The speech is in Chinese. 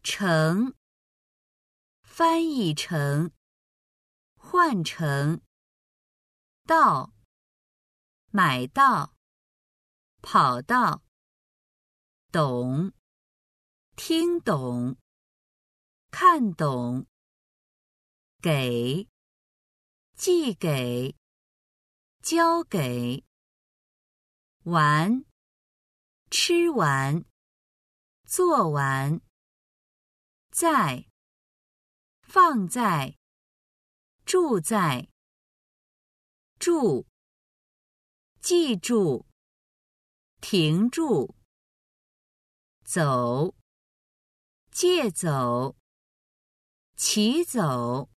成，翻译成，换成，到，买到，跑到，懂，听懂，看懂，给，寄给，交给，完，吃完，做完，在，放在，住在，住，记住，停住，走，借走，骑走，